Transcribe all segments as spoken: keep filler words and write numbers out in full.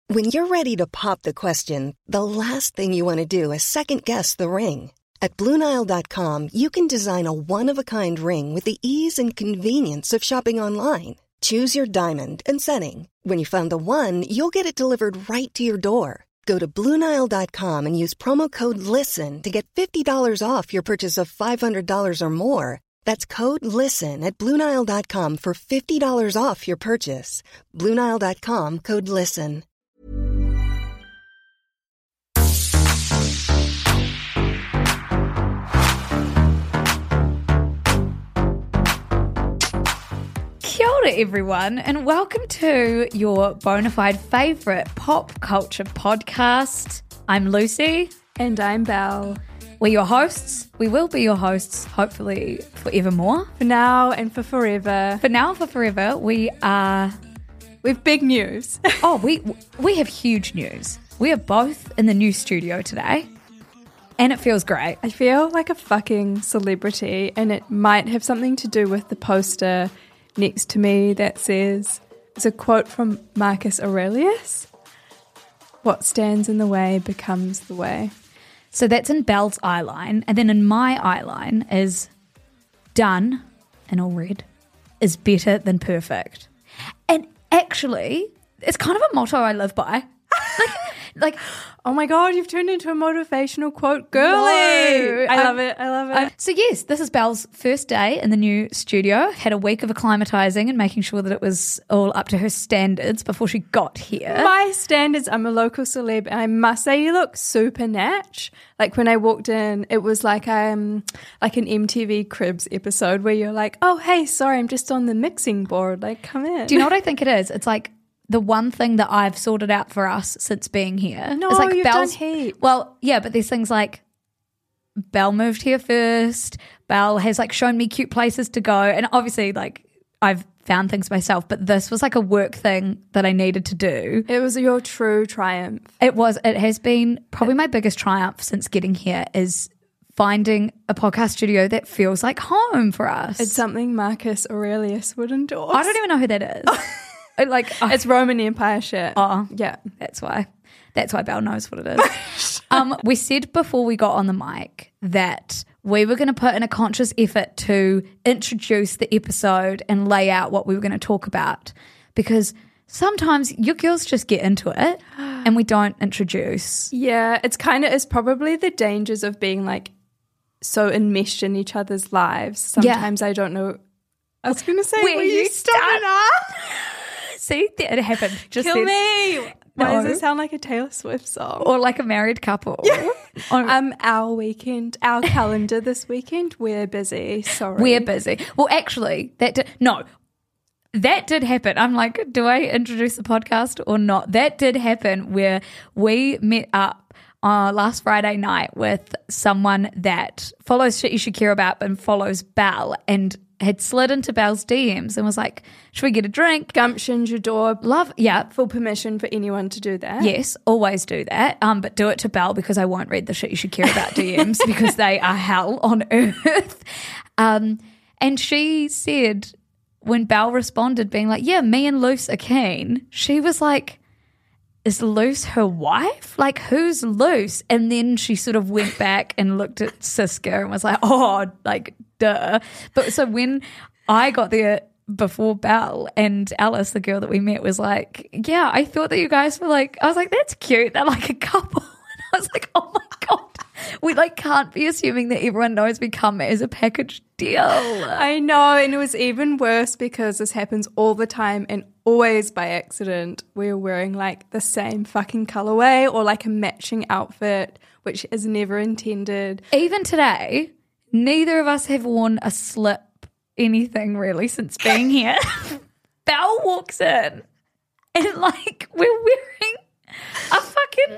When you're ready to pop the question, the last thing you want to do is second-guess the ring. At Blue Nile dot com, you can design a one-of-a-kind ring with the ease and convenience of shopping online. Choose your diamond and setting. When you find the one, you'll get it delivered right to your door. Go to Blue Nile dot com and use promo code LISTEN to get fifty dollars off your purchase of five hundred dollars or more. That's code LISTEN at Blue Nile dot com for fifty dollars off your purchase. Blue Nile dot com, code LISTEN. Kia ora everyone, and welcome to your bona fide favourite pop culture podcast. I'm Lucy. And I'm Belle. We're your hosts. We will be your hosts, hopefully forevermore. For now and for forever. For now, for forever, we are... We've big news. oh, we we have huge news. We are both in the new studio today, and it feels great. I feel like a fucking celebrity, and it might have something to do with the poster next to me that says, it's a quote from Marcus Aurelius, "What stands in the way becomes the way." So that's in Belle's eyeline, and then in my eyeline is done, in all red, is better than perfect. And actually, it's kind of a motto I live by. Like, like, oh my God, you've turned into a motivational quote girly. No, I I'm, love it. I love it. I'm, so yes, this is Belle's first day in the new studio. Had a week of acclimatizing and making sure that it was all up to her standards before she got here. My standards, I'm a local celeb, and I must say you look super natch. Like when I walked in, it was like um like an M T V Cribs episode where you're like, oh, hey, sorry, I'm just on the mixing board. Like, come in. Do you know what I think it is? It's like the one thing that I've sorted out for us since being here. No, is like you've Belle's, done heaps. Well, yeah, but there's things like Belle moved here first. Belle has like shown me cute places to go. And obviously like I've found things myself, but this was like a work thing that I needed to do. It was your true triumph. It was. It has been probably my biggest triumph since getting here is finding a podcast studio that feels like home for us. It's something Marcus Aurelius would endorse. I don't even know who that is. Like oh, it's Roman Empire shit. Oh, yeah, that's why. That's why Belle knows what it is. um, we said before we got on the mic that we were going to put in a conscious effort to introduce the episode and lay out what we were going to talk about, because sometimes you girls just get into it and we don't introduce. Yeah, it's kind of it's probably the dangers of being like so enmeshed in each other's lives. Sometimes yeah. I don't know. I was going to say, where will you you start? See, it happened. Just Kill then. me. No. Why does it sound like a Taylor Swift song? Or like a married couple. Yeah. Or, um, our weekend, our calendar this weekend, we're busy. Sorry. We're busy. Well, actually, that did, no, that did happen. I'm like, do I introduce the podcast or not? That did happen where we met up uh, last Friday night with someone that follows Shit You Should Care About and follows Belle, and had slid into Belle's D Ms and was like, should we get a drink? Gumption's your door. Love, yeah. Full permission for anyone to do that. Yes, always do that. Um, but do it to Belle, because I won't read the Shit You Should Care About D Ms because they are hell on earth. Um, and she said, when Belle responded being like, yeah, me and Luce are keen, she was like, is Luce her wife? Like, who's Luce? And then she sort of went back and looked at Siska and was like, oh, like, duh. But so when I got there before Belle, and Alice, the girl that we met, was like, yeah, I thought that you guys were like, I was like, that's cute. They're like a couple. And I was like, oh my God. We like can't be assuming that everyone knows we come as a package deal. I know, and it was even worse because this happens all the time and always by accident. We're wearing like the same fucking colorway or like a matching outfit, which is never intended. Even today, neither of us have worn a slip anything really since being here. Belle walks in and like we're wearing a fucking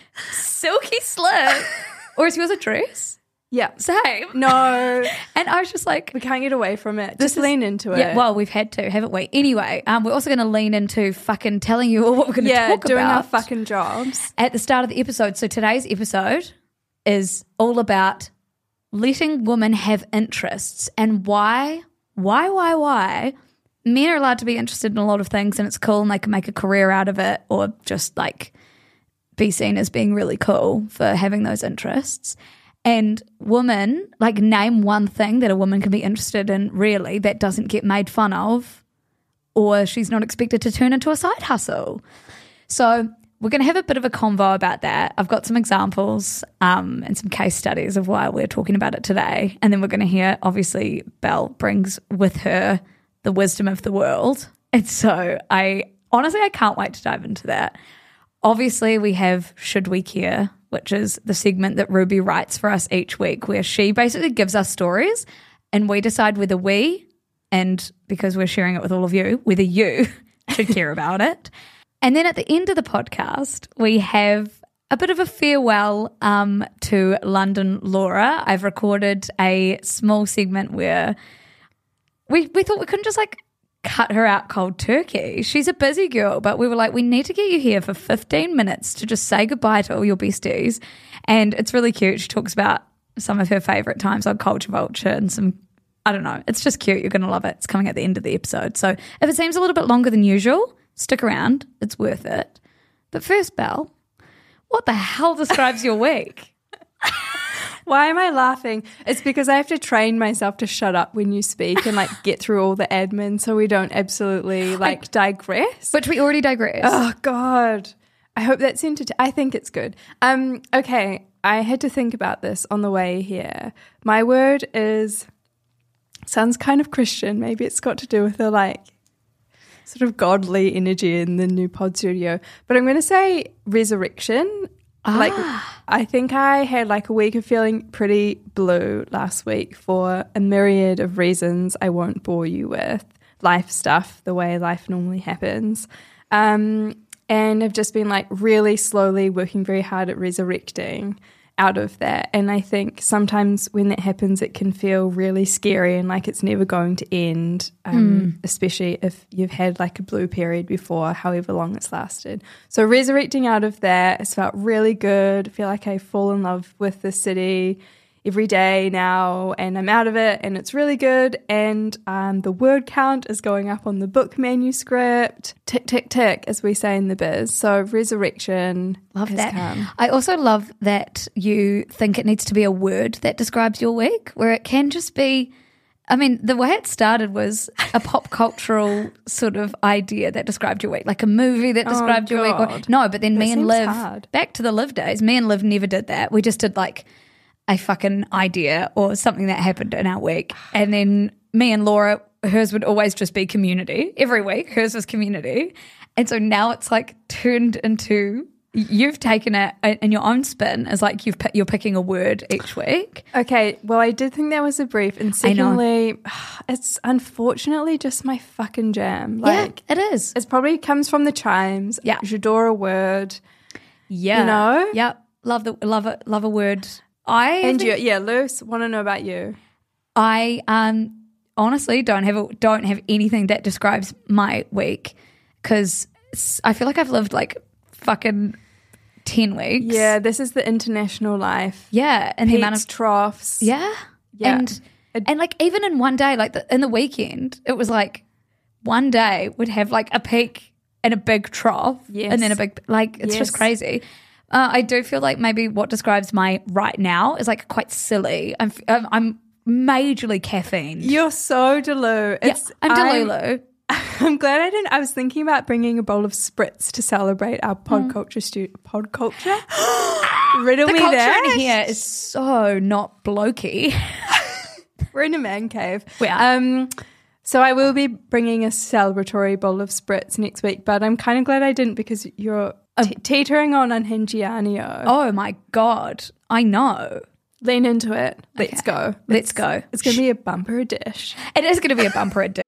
silky slip. Or is yours a dress? Yeah. Same. No. And I was just like, we can't get away from it. Just is, lean into it. Yeah, well, we've had to, haven't we? Anyway, um, we're also going to lean into fucking telling you all what we're going to yeah, talk doing about. our fucking jobs. At the start of the episode. So today's episode is all about letting women have interests and why, why, why, why men are allowed to be interested in a lot of things and it's cool and they can make a career out of it or just like be seen as being really cool for having those interests. And women, like name one thing that a woman can be interested in really that doesn't get made fun of or she's not expected to turn into a side hustle. So we're going to have a bit of a convo about that. I've got some examples um, and some case studies of why we're talking about it today. And then we're going to hear, obviously, Belle brings with her the wisdom of the world. And so I honestly, I can't wait to dive into that. Obviously, we have Should We Care, which is the segment that Ruby writes for us each week, where she basically gives us stories and we decide whether we, and because we're sharing it with all of you, whether you should care about it. And then at the end of the podcast, we have a bit of a farewell um, to London Laura. I've recorded a small segment where we, we thought we couldn't just like cut her out cold turkey. She's a busy girl, but we were like, we need to get you here for fifteen minutes to just say goodbye to all your besties. And it's really cute. She talks about some of her favourite times on Culture Vulture and some, I don't know, it's just cute. You're going to love it. It's coming at the end of the episode. So if it seems a little bit longer than usual, stick around. It's worth it. But first, Belle, what the hell describes your week? Why am I laughing? It's because I have to train myself to shut up when you speak and like get through all the admin so we don't absolutely like I, digress. Which we already digress. Oh, God. I hope that's entertaining. I think it's good. Um, okay, I had to think about this on the way here. My word is, sounds kind of Christian. Maybe it's got to do with the like sort of godly energy in the new pod studio. But I'm going to say resurrection. Ah. Like, I think I had like a week of feeling pretty blue last week for a myriad of reasons I won't bore you with. Life stuff, the way life normally happens. Um, and I've just been like really slowly working very hard at resurrecting out of that. And I think sometimes when that happens, it can feel really scary and like it's never going to end, um, mm. especially if you've had like a blue period before, however long it's lasted. So resurrecting out of that has felt really good. I feel like I fall in love with the city every day now and I'm out of it and it's really good. And um, the word count is going up on the book manuscript. Tick, tick, tick, as we say in the biz. So resurrection. Love has that. Come. I also love that you think it needs to be a word that describes your week, where it can just be, I mean, the way it started was a pop cultural sort of idea that described your week, like a movie that described oh, your week. Or, no, but then that me and Liv, hard. back to the Liv days, me and Liv never did that. We just did like a fucking idea or something that happened in our week. And then me and Laura, hers would always just be community. Every week, hers was community. And so now it's like turned into, you've taken it in your own spin as like you've you're picking a word each week. Okay, well, I did think that was a brief. And secondly, it's unfortunately just my fucking jam. Like, yeah, it is. It probably comes from the chimes. Yeah. J'adore a word. Yeah. You know? Yeah. Love the love a love a word. I and think, you, yeah, Luce, want to know about you. I um honestly don't have a, don't have anything that describes my week because I feel like I've lived like fucking ten weeks. Yeah, this is the international life. Yeah, and Peaks, the amount of troughs. Yeah, yeah, and and like even in one day, like the, in the weekend, it was like one day would have like a peak and a big trough, yes. and then a big like it's yes. just crazy. Uh, I do feel like maybe what describes my right now is like quite silly. I'm I'm, I'm majorly caffeine. You're so Delulu. It's, yeah, I'm Delulu. I'm, I'm glad I didn't. I was thinking about bringing a bowl of spritz to celebrate our pod mm. culture stu- pod culture. Riddle the me culture that. in here is so not blokey. We're in a man cave. We are. Um, so I will be bringing a celebratory bowl of spritz next week, but I'm kind of glad I didn't because you're T- teetering on Unhingianio. Oh my God. I know. Lean into it. Let's okay. go. Let's it's, go. It's going to be a bumper dish. It is going to be a bumper dish.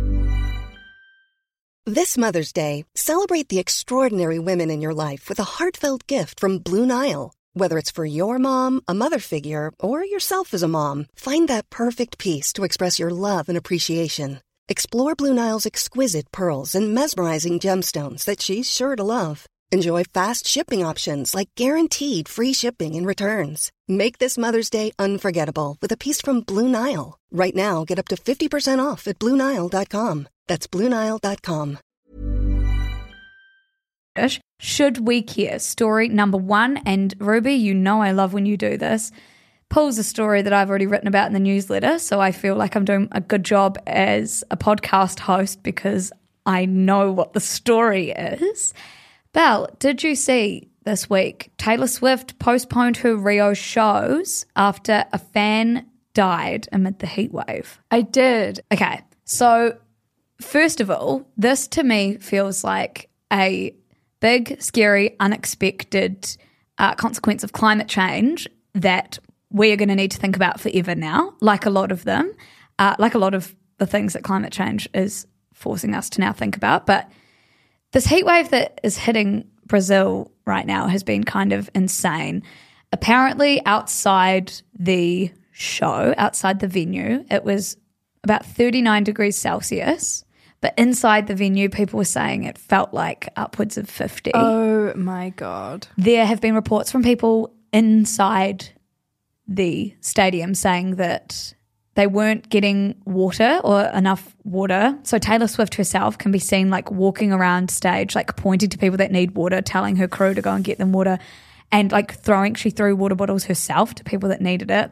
This Mother's Day, celebrate the extraordinary women in your life with a heartfelt gift from Blue Nile. Whether it's for your mom, a mother figure, or yourself as a mom, find that perfect piece to express your love and appreciation. Explore Blue Nile's exquisite pearls and mesmerizing gemstones that she's sure to love. Enjoy fast shipping options like guaranteed free shipping and returns. Make this Mother's Day unforgettable with a piece from Blue Nile. Right now, get up to fifty percent off at Blue Nile dot com. That's Blue Nile dot com. Should we care? Story number one, and Ruby, you know I love when you do this, pulls a story that I've already written about in the newsletter, so I feel like I'm doing a good job as a podcast host because I know what the story is. Belle, did you see this week Taylor Swift postponed her Rio shows after a fan died amid the heat wave? I did. Okay, so first of all, this to me feels like a big, scary, unexpected uh, consequence of climate change that we are going to need to think about forever now, like a lot of them, uh, like a lot of the things that climate change is forcing us to now think about. But this heat wave that is hitting Brazil right now has been kind of insane. Apparently outside the show, outside the venue, it was about thirty-nine degrees Celsius. But inside the venue, people were saying it felt like upwards of fifty. Oh, my God. There have been reports from people inside the stadium saying that they weren't getting water or enough water. So Taylor Swift herself can be seen like walking around stage, like pointing to people that need water, telling her crew to go and get them water, and like throwing, she threw water bottles herself to people that needed it.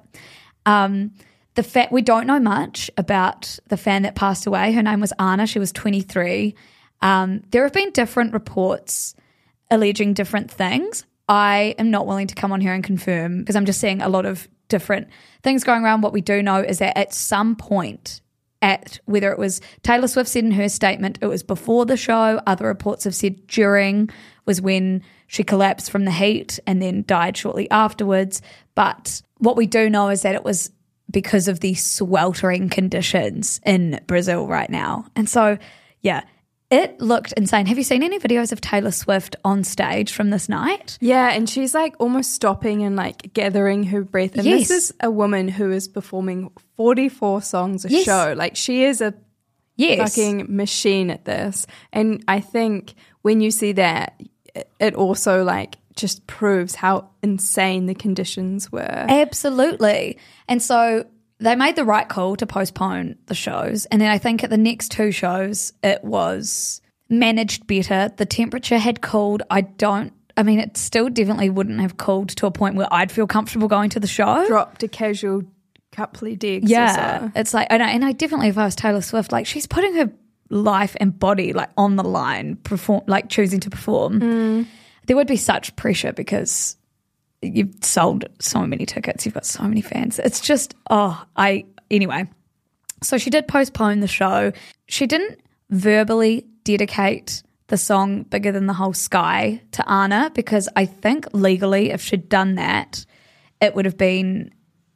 Um The fact we don't know much about the fan that passed away. Her name was Anna. She was twenty-three. Um, there have been different reports alleging different things. I am not willing to come on here and confirm because I'm just seeing a lot of different things going around. What we do know is that at some point, at whether it was Taylor Swift said in her statement, it was before the show. Other reports have said during was when she collapsed from the heat and then died shortly afterwards. But what we do know is that it was because of the sweltering conditions in Brazil right now. And so, yeah, it looked insane. Have you seen any videos of Taylor Swift on stage from this night? Yeah, and she's like almost stopping and like gathering her breath. And Yes. this is a woman who is performing forty-four songs a Yes. show. Like she is a Yes. fucking machine at this. And I think when you see that, it also like just proves how insane the conditions were. Absolutely. And so they made the right call to postpone the shows. And then I think at the next two shows, it was managed better. The temperature had cooled. I don't, I mean, it still definitely wouldn't have cooled to a point where I'd feel comfortable going to the show. Dropped to casual coupley digs. Yeah. Or so. It's like, and I, and I definitely, if I was Taylor Swift, like she's putting her life and body like on the line, perform, like choosing to perform. Mm. There would be such pressure because you've sold so many tickets. You've got so many fans. It's just, oh, I, anyway. So she did postpone the show. She didn't verbally dedicate the song Bigger Than the Whole Sky to Anna because I think legally if she'd done that, it would have been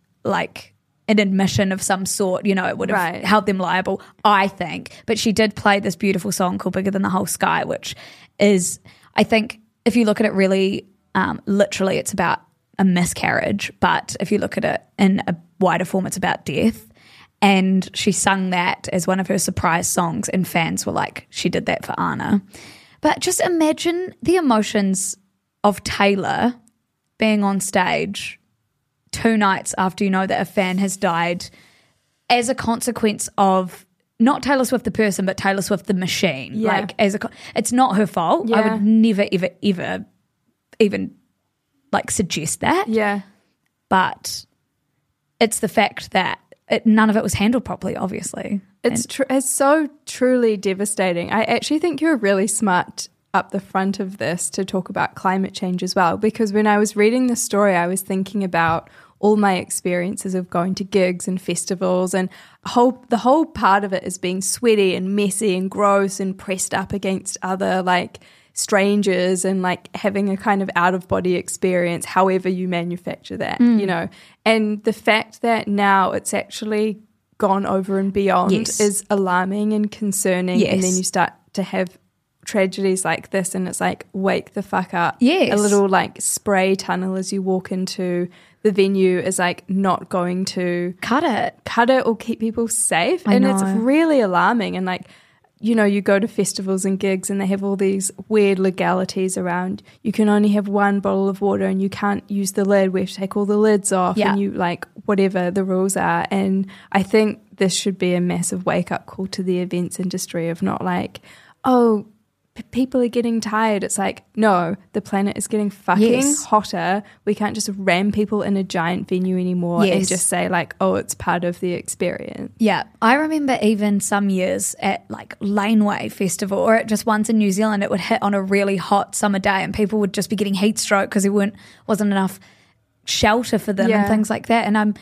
like an admission of some sort, you know, it would have Right. held them liable, I think. But she did play this beautiful song called Bigger Than the Whole Sky, which is, I think, if you look at it really um, literally, it's about a miscarriage. But if you look at it in a wider form, it's about death. And she sung that as one of her surprise songs, and fans were like, she did that for Anna. But just imagine the emotions of Taylor being on stage two nights after you know that a fan has died as a consequence of not Taylor Swift the person, but Taylor Swift the machine. Yeah. Like as a, it's not her fault. I Yeah. would never, ever, ever even like suggest that. Yeah. But it's the fact that it, none of it was handled properly, obviously. It's tr- it's so truly devastating. I actually think you're really smart up the front of this to talk about climate change as well, because when I was reading the story, I was thinking about all my experiences of going to gigs and festivals, and whole the whole part of it is being sweaty and messy and gross and pressed up against other like strangers and like having a kind of out of body experience, however you manufacture that, Mm. you know. And the fact that now it's actually gone over and beyond Yes. is alarming and concerning. Yes. And then you start to have tragedies like this, and it's like, wake the fuck up. Yes. A little like spray tunnel as you walk into the venue is like not going to Cut it. cut it or keep people safe. I and it's know. really alarming. And like, you know, you go to festivals and gigs and they have all these weird legalities around you can only have one bottle of water and you can't use the lid. We have to take all the lids off Yeah. and you like whatever the rules are. And I think this should be a massive wake up call to the events industry of not like, oh, p- people are getting tired. It's like, no, the planet is getting fucking Yes. hotter. We can't just ram people in a giant venue anymore and Yes. just say like, oh, it's part of the experience. Yeah, I remember even some years at like Laneway Festival or at just once in New Zealand, it would hit on a really hot summer day and people would just be getting heat stroke because there weren't wasn't enough shelter for them Yeah. and things like that. And I'm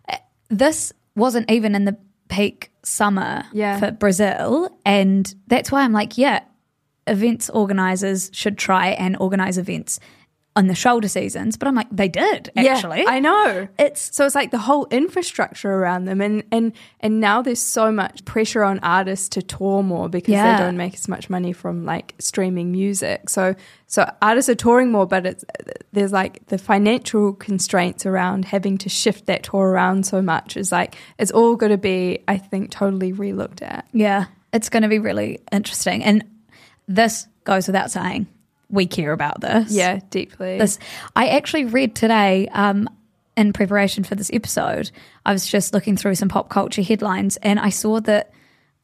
this wasn't even in the peak summer Yeah. for Brazil, and that's why I'm like, yeah, events organisers should try and organise events on the shoulder seasons. But I'm like, they did actually. Yeah, I know. It's So it's like the whole infrastructure around them, and and and now there's so much pressure on artists to tour more because Yeah. they don't make as much money from like streaming music. So so artists are touring more, but it's there's like the financial constraints around having to shift that tour around so much is like it's all going to be, I think, totally relooked at. Yeah, it's going to be really interesting. And this goes without saying, we care about this. Yeah, deeply. This, I actually read today um, in preparation for this episode, I was just looking through some pop culture headlines and I saw that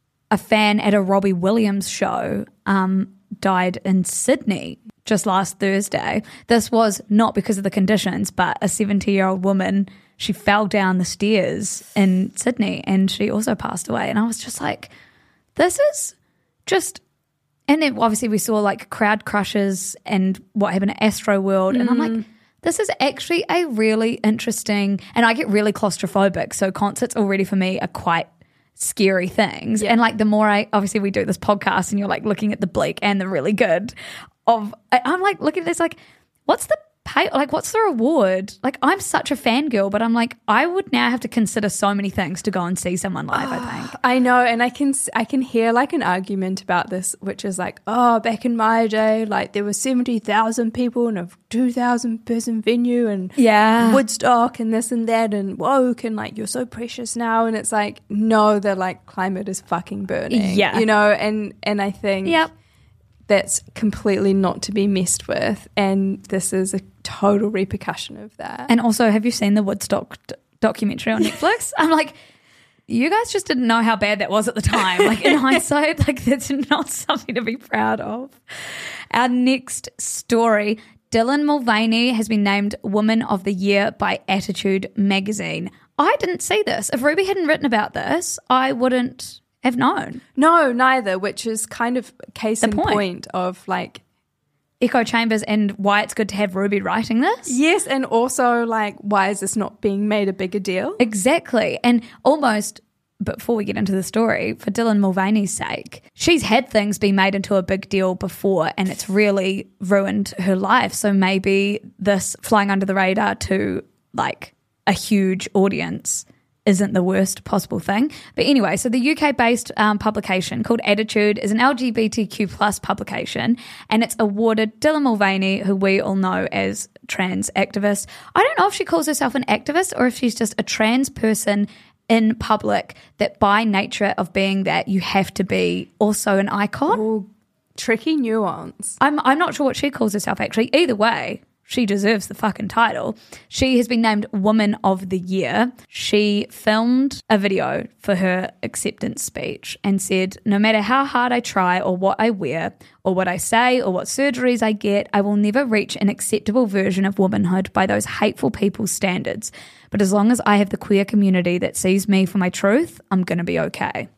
a fan at a Robbie Williams show um, died in Sydney just last Thursday. This was not because of the conditions, but a seventy-year-old woman, she fell down the stairs in Sydney and she also passed away. And I was just like, this is just... And then obviously we saw like Crowd Crushers and what happened at Astro World. And I'm like, this is actually a really interesting, and I get really claustrophobic. So concerts already for me are quite scary things. Yeah. And like the more I, obviously we do this podcast and you're like looking at the bleak and the really good of, I- I'm like looking at this like, what's the pay, like what's the reward? Like I'm such a fangirl, but I'm like, I would now have to consider so many things to go and see someone live, I think. I know, and I can I can hear like an argument about this, which is like, oh, back in my day, like there were seventy thousand people in a two thousand person venue, and Yeah. Woodstock, and this and that, and woke, and like you're so precious now, and it's like, no, the like climate is fucking burning, Yeah. you know, and and I think Yep. that's completely not to be messed with, and this is a total repercussion of that. And also, have you seen the Woodstock d- documentary on Netflix? I'm like, you guys just didn't know how bad that was at the time. Like in hindsight, like that's not something to be proud of. Our next story, Dylan Mulvaney has been named Woman of the Year by Attitude magazine. I didn't see this. If Ruby hadn't written about this, I wouldn't have known. No, neither, which is kind of case The in point. point of like, Echo Chambers and why it's good to have Ruby writing this. yes, and also like, why is this not being made a bigger deal? Exactly. And almost, before we get into the story, for Dylan Mulvaney's sake, she's had things be made into a big deal before and it's really ruined her life. So maybe this flying under the radar to like a huge audience isn't the worst possible thing. But anyway, so the U K-based um, publication called Attitude is an L G B T Q plus publication, and it's awarded Dylan Mulvaney, who we all know as trans activist. I don't know if she calls herself an activist or if she's just a trans person in public that by nature of being that, you have to be also an icon. Ooh, tricky nuance. I'm I'm not sure what she calls herself actually. Either way, she deserves the fucking title. She has been named Woman of the Year. She filmed a video for her acceptance speech and said, no matter how hard I try or what I wear or what I say or what surgeries I get, I will never reach an acceptable version of womanhood by those hateful people's standards. But as long as I have the queer community that sees me for my truth, I'm going to be okay.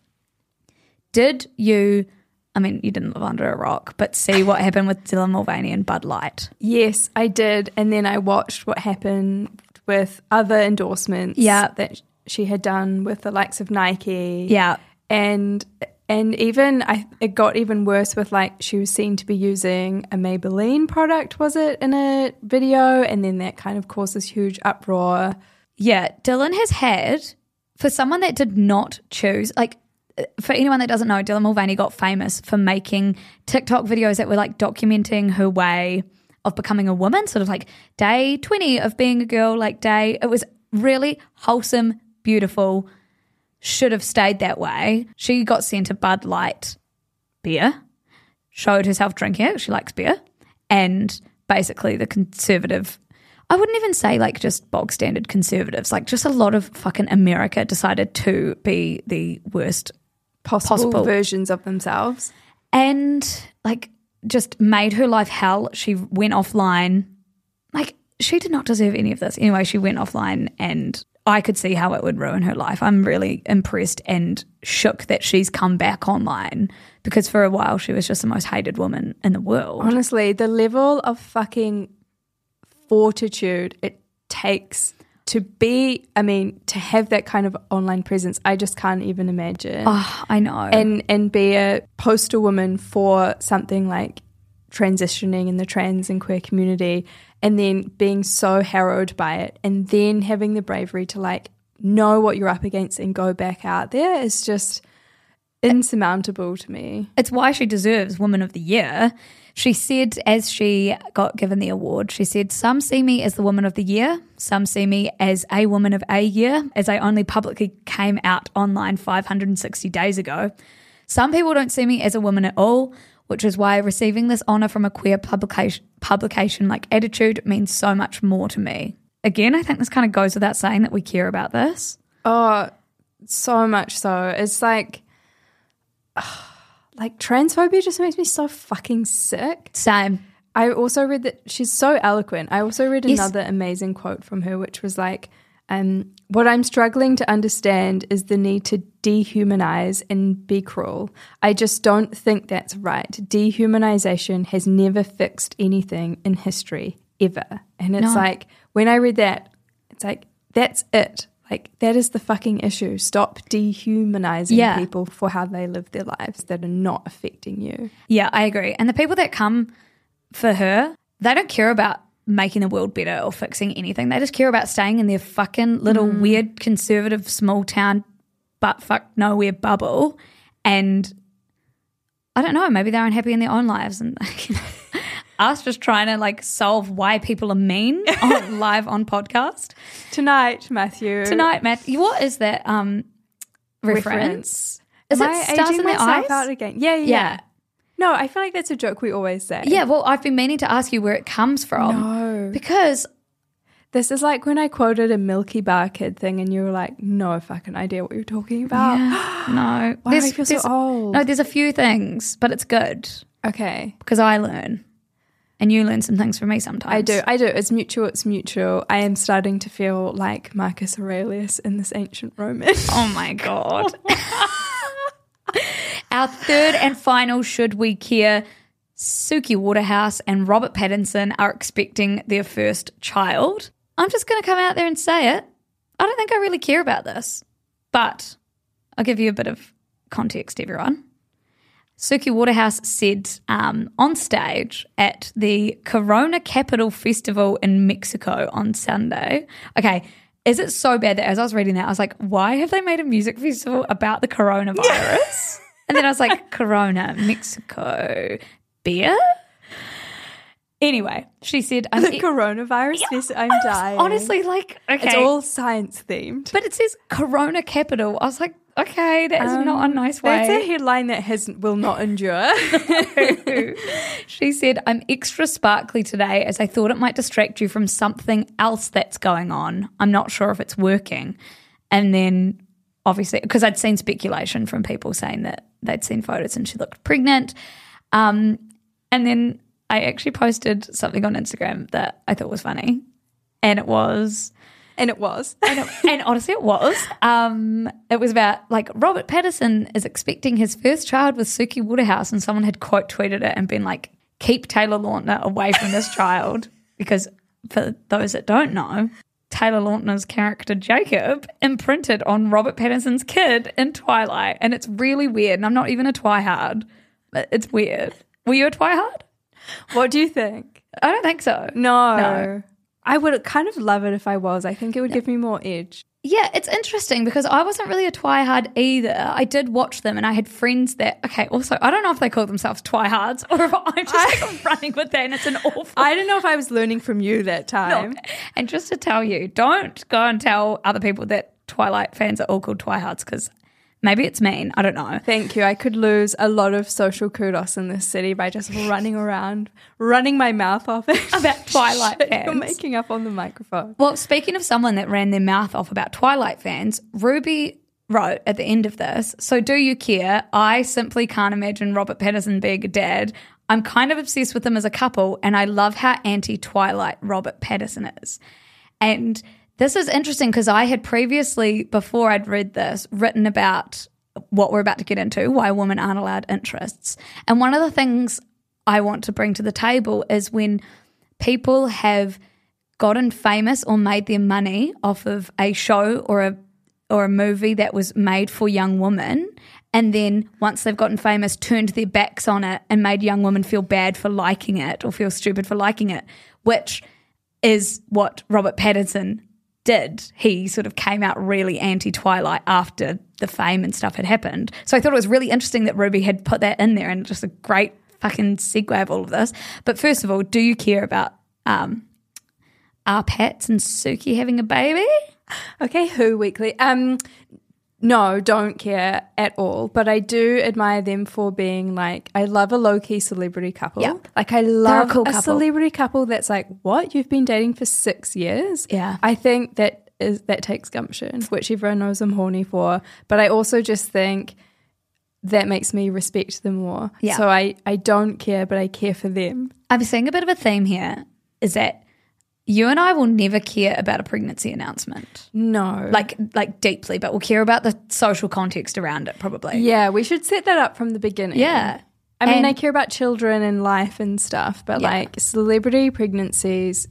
Did you... I mean, you didn't live under a rock, but see what happened with Dylan Mulvaney and Bud Light. Yes, I did. And then I watched what happened with other endorsements Yeah. that she had done with the likes of Nike. Yeah. And and even I, it got even worse with like she was seen to be using a Maybelline product, was it, in a video? And then that kind of caused this huge uproar. Yeah, Dylan has had, for someone that did not choose, like, for anyone that doesn't know, Dylan Mulvaney got famous for making TikTok videos that were like documenting her way of becoming a woman, sort of like day twenty of being a girl, like day. It was really wholesome, beautiful, should have stayed that way. She got sent a Bud Light beer, showed herself drinking it. She likes beer. And basically the conservative, I wouldn't even say like just bog standard conservatives, like just a lot of fucking America decided to be the worst Possible, possible versions of themselves. And like just made her life hell. She went offline. Like she did not deserve any of this. Anyway, she went offline and I could see how it would ruin her life. I'm really impressed and shook that she's come back online because for a while she was just the most hated woman in the world. Honestly, the level of fucking fortitude it takes to be, I mean, to have that kind of online presence, I just can't even imagine. Oh, I know. And and be a poster woman for something like transitioning in the trans and queer community and then being so harrowed by it and then having the bravery to like know what you're up against and go back out there is just insurmountable to me. It's why she deserves Woman of the Year. She said as she got given the award, she said, some see me as the Woman of the Year, some see me as a Woman of a Year, as I only publicly came out online five hundred sixty days ago. Some people don't see me as a woman at all, which is why receiving this honour from a queer publication, publication like Attitude means so much more to me. Again, I think this kind of goes without saying that we care about this. Oh, so much so. It's like... Oh. Like, transphobia just makes me so fucking sick. Same. I also read that she's so eloquent. I also read Yes. another amazing quote from her, which was like, um, what I'm struggling to understand is the need to dehumanize and be cruel. I just don't think that's right. Dehumanization has never fixed anything in history, ever. And it's No. like, when I read that, it's like, that's it. Like, that is the fucking issue. Stop dehumanizing Yeah. people for how they live their lives that are not affecting you. Yeah, I agree. And the people that come for her, they don't care about making the world better or fixing anything. They just care about staying in their fucking little Mm. weird conservative small town but fuck nowhere bubble. And I don't know, maybe they're unhappy in their own lives and us just trying to like solve why people are mean on live on podcast. Tonight, Matthew. Tonight, Matt, what is that um reference? Reference. Is Am it I stars aging in their myself eyes? out again? Yeah, yeah, Yeah. yeah. No, I feel like that's a joke we always say. Yeah, well, I've been meaning to ask you where it comes from. No. Because This is like when I quoted a Milky Bar Kid thing and you were like, no fucking idea what you're talking about. yeah, no. Why do I feel so there's- old? No, there's a few things, but it's good Okay. because I learn and you learn some things from me sometimes. I do. I do. It's mutual. It's mutual. I am starting to feel like Marcus Aurelius in this ancient Roman. Oh my God. Our third and final Should We Care, Suki Waterhouse and Robert Pattinson are expecting their first child. I'm just going to come out there and say it. I don't think I really care about this, but I'll give you a bit of context, everyone. Suki Waterhouse said um, on stage at the Corona Capital Festival in Mexico on Sunday. Okay, is it so bad that as I was reading that, I was like, why have they made a music festival about the coronavirus? And then I was like, Corona, Mexico, beer? Anyway, she said, I'm The coronavirus fest. I'm dying. honestly like, okay. It's all science themed. But it says Corona Capital. I was like, okay, that is Um, not a nice way. That's a headline that has will not endure. She said, I'm extra sparkly today as I thought it might distract you from something else that's going on. I'm not sure if it's working. And then obviously, because I'd seen speculation from people saying that they'd seen photos and she looked pregnant. Um, and then I actually posted something on Instagram that I thought was funny. And it was... And it was. and, it, and honestly, it was. Um, it was about like Robert Pattinson is expecting his first child with Suki Waterhouse, and someone had quote tweeted it and been like, "Keep Taylor Lautner away from this child," because for those that don't know, Taylor Lautner's character Jacob imprinted on Robert Pattinson's kid in Twilight, and it's really weird. And I'm not even a twihard, but it's weird. Were you a twihard? What do you think? I don't think so. No. No. I would kind of love it if I was. I think it would give me more edge. Yeah, it's interesting because I wasn't really a twihard either. I did watch them and I had friends that, okay, also, I don't know if they call themselves twihards or if I'm just like running with that and it's an awful... I don't know if I was learning from you that time. No. And just to tell you, don't go and tell other people that Twilight fans are all called twihards because Maybe it's mean. I don't know. Thank you. I could lose a lot of social kudos in this city by just running around, running my mouth off it. About Twilight fans. You're making up on the microphone. Well, speaking of someone that ran their mouth off about Twilight fans, Ruby wrote at the end of this, so do you care? I simply can't imagine Robert Pattinson being a dad. I'm kind of obsessed with them as a couple, and I love how anti-Twilight Robert Pattinson is. And this is interesting because I had previously, before I'd read this, written about what we're about to get into, why women aren't allowed interests. And one of the things I want to bring to the table is when people have gotten famous or made their money off of a show or a or a movie that was made for young women, and then once they've gotten famous, turned their backs on it and made young women feel bad for liking it or feel stupid for liking it, which is what Robert Pattinson did. He sort of came out really anti-Twilight after the fame and stuff had happened. So I thought it was really interesting that Ruby had put that in there, and just a great fucking segue of all of this. But first of all, do you care about um, our Pats and Suki having a baby? Okay, Who Weekly. Um, no, don't care at all. But I do admire them for being like, I love a low-key celebrity couple. Yeah. Like I love a cool a couple. celebrity couple that's like, what? You've been dating for six years? Yeah. I think that is that takes gumption, which everyone knows I'm horny for. But I also just think that makes me respect them more. Yeah. So I, I don't care, but I care for them. I'm seeing a bit of a theme here, is that you and I will never care about a pregnancy announcement. No. Like like deeply, but we'll care about the social context around it probably. Yeah, we should set that up from the beginning. Yeah. I mean, And- I care about children and life and stuff, but Yeah. like celebrity pregnancies,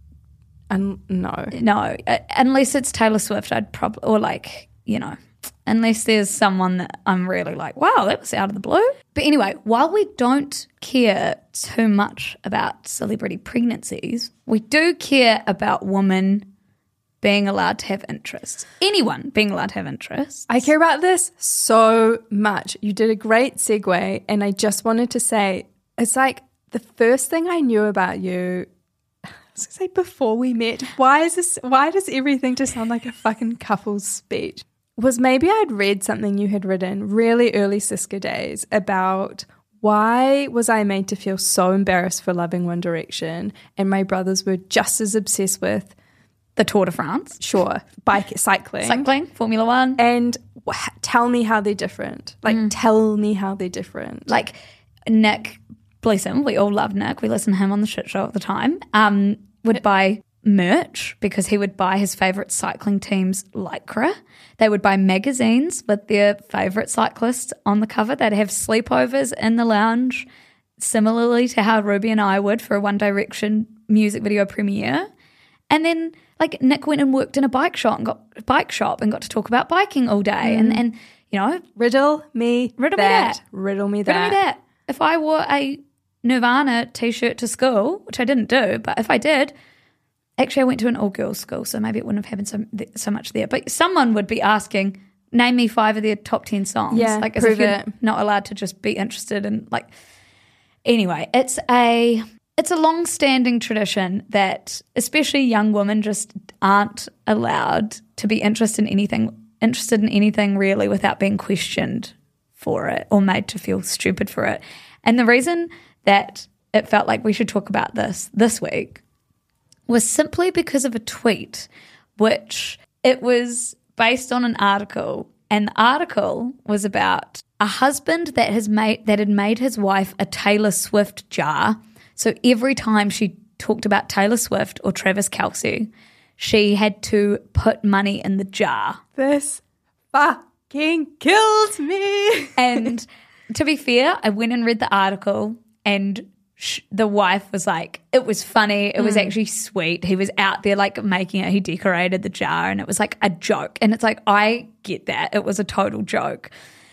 and no. No, uh, unless it's Taylor Swift, I'd probably, or like, you know, unless there's someone that I'm really like, wow, that was out of the blue. But anyway, while we don't care too much about celebrity pregnancies, we do care about women being allowed to have interests. Anyone being allowed to have interests. I care about this so much. You did a great segue, and I just wanted to say, it's like the first thing I knew about you, I was gonna say before we met, why is this, why does everything just sound like a fucking couple's speech? Was maybe I'd read something you had written really early Siska days about why was I made to feel so embarrassed for loving One Direction, and my brothers were just as obsessed with, The Tour de France. sure, bike cycling. Cycling, Formula One. And wh- tell me how they're different. Like, tell me how they're different. Like Nick, bless him, we all love Nick. We listen to him on the shit show at the time. Um, would buy merch because he would buy his favourite cycling team's lycra. They would buy magazines with their favourite cyclists on the cover. They'd have sleepovers in the lounge, similarly to how Ruby and I would for a One Direction music video premiere. And then like Nick went and worked in a bike shop and got bike shop and got to talk about biking all day. And and you know, riddle me Riddle me that. that. Riddle me that. riddle me that. If I wore a Nirvana t-shirt to school, which I didn't do, but if I did, actually I went to an all-girls school, so maybe it wouldn't have happened so, so much there. But someone would be asking, name me five of their top ten songs. Yeah, like as prove if you're it. not allowed to just be interested in like. Anyway, it's a it's a long-standing tradition that especially young women just aren't allowed to be interested in anything interested in anything really without being questioned for it or made to feel stupid for it. And the reason that it felt like we should talk about this this week was simply because of a tweet, which it was based on an article, and the article was about a husband that has made that had made his wife a Taylor Swift jar. So every time she talked about Taylor Swift or Travis Kelce, she had to put money in the jar. This fucking kills me. And to be fair, I went and read the article, and sh- the wife was like, it was funny. It was actually sweet. He was out there like making it. He decorated the jar, and it was like a joke. And it's like, I get that. It was a total joke.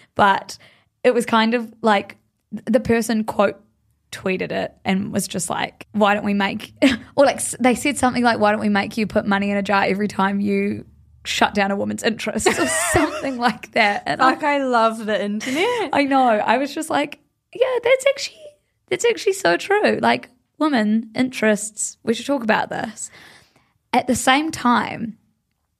But it was kind of like the person quote tweeted it and was just like, why don't we make, or like they said something like, why don't we make you put money in a jar every time you shut down a woman's interests or something like that. And Like, I love the internet. I know. I was just like, yeah, that's actually that's actually so true. Like, women interests, we should talk about this. At the same time,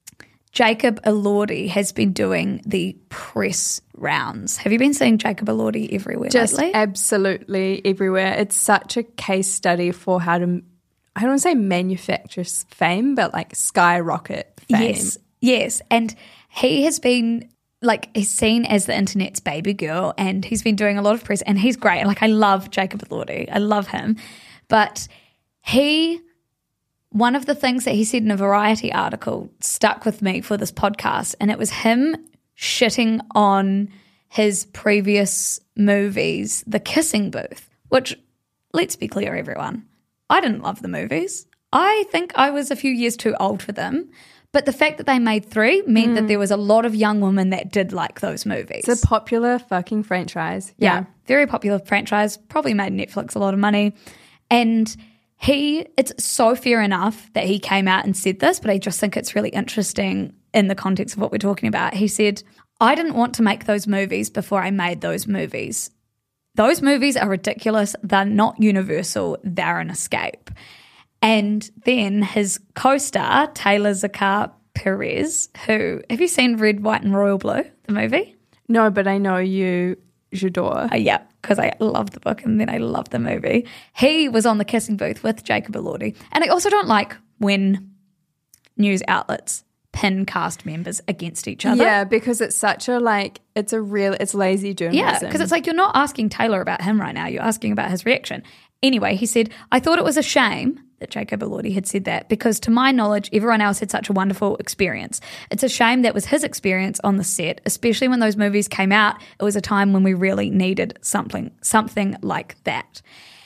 Jacob Elordi has been doing the press rounds. Have you been seeing Jacob Elordi everywhere Just lately? absolutely everywhere. It's such a case study for how to, I don't want to say manufacture fame, but like skyrocket fame. Yes, yes. And he has been, like, he's seen as the internet's baby girl, and he's been doing a lot of press, and he's great. Like, I love Jacob Elordi. I love him. But he... One of the things that he said in a Variety article stuck with me for this podcast, and it was him shitting on his previous movies, The Kissing Booth, which, let's be clear, everyone, I didn't love the movies. I think I was a few years too old for them. But the fact that they made three meant mm. that there was a lot of young women that did like those movies. It's a popular fucking franchise. Yeah, yeah very popular franchise, probably made Netflix a lot of money. And... He, it's so fair enough that he came out and said this, but I just think it's really interesting in the context of what we're talking about. He said, I didn't want to make those movies before I made those movies. Those movies are ridiculous. They're not universal. They're an escape. And then his co-star, Taylor Zakar Perez, who, have you seen Red, White and Royal Blue, the movie? No, but I know you, J'adore. Uh, yeah, because I love the book and then I love the movie. He was on The Kissing Booth with Jacob Elordi. And I also don't like when news outlets pin cast members against each other. Yeah, because it's such a, like, it's a real, it's lazy journalism. Yeah, because it's like you're not asking Taylor about him right now. You're asking about his reaction. Anyway, he said, I thought it was a shame that Jacob Elordi had said that because to my knowledge, everyone else had such a wonderful experience. It's a shame that was his experience on the set, especially when those movies came out. It was a time when we really needed something, something like that.